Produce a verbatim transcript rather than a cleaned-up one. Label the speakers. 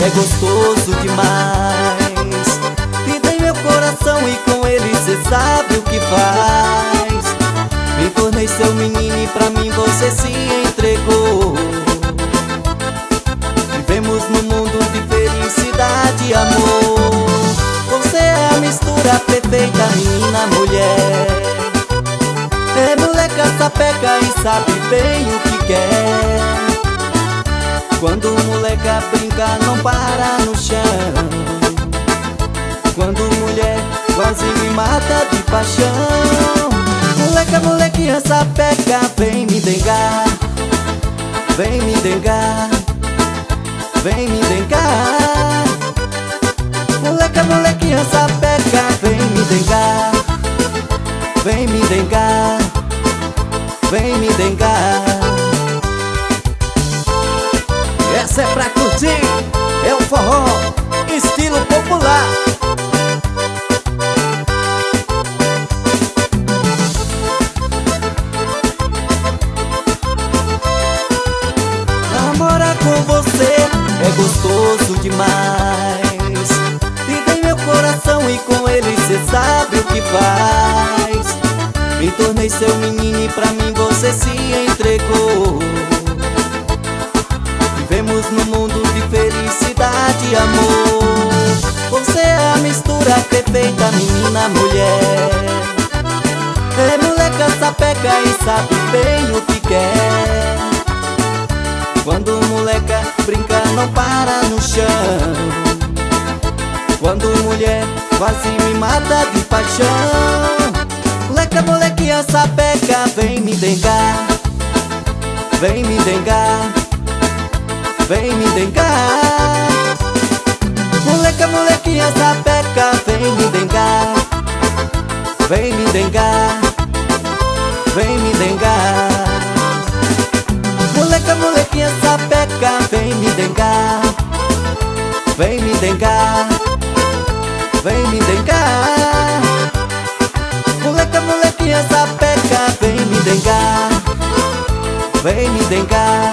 Speaker 1: é gostoso demais. Vida em meu coração e com ele cê sabe o que faz. Me tornei seu menino e pra mim você se entregou. Vivemos num mundo de felicidade e amor. Você é a mistura perfeita, menina, mulher. É moleca sapeca e sabe bem o que quer. Quando moleca brinca não para no chão. Quando mulher quase me mata de paixão. Moleca, molequinha sapeca, vem me dengar. Vem me dengar. Vem me dengar. Moleca, molequinha sapeca, vem me dengar. Vem me dengar. Vem me dengar. Essa é pra curtir, é o forró, estilo popular. Namorar com você é gostoso demais. Vive em meu coração e com ele cê sabe o que faz. Me tornei seu menino e pra mim você se entregou. Vivemos num mundo de felicidade e amor. Você é a mistura perfeita, menina, mulher. É moleca sapeca e sabe bem o que quer. Quando moleca brinca não para no chão. Quando mulher quase me mata de paixão. Moleca, molequinha sapeca, vem me dengar. Vem me dengar. Vem me dengar. Moleca, molequinha sapeca, vem me dengar. Vem me dengar. Vem me dengar. Moleca, molequinha sapeca, vem me dengar. Vem me dengar. Vem me dengar. Moleca, molequinha sapeca, vem me dengar. Vem me dengar.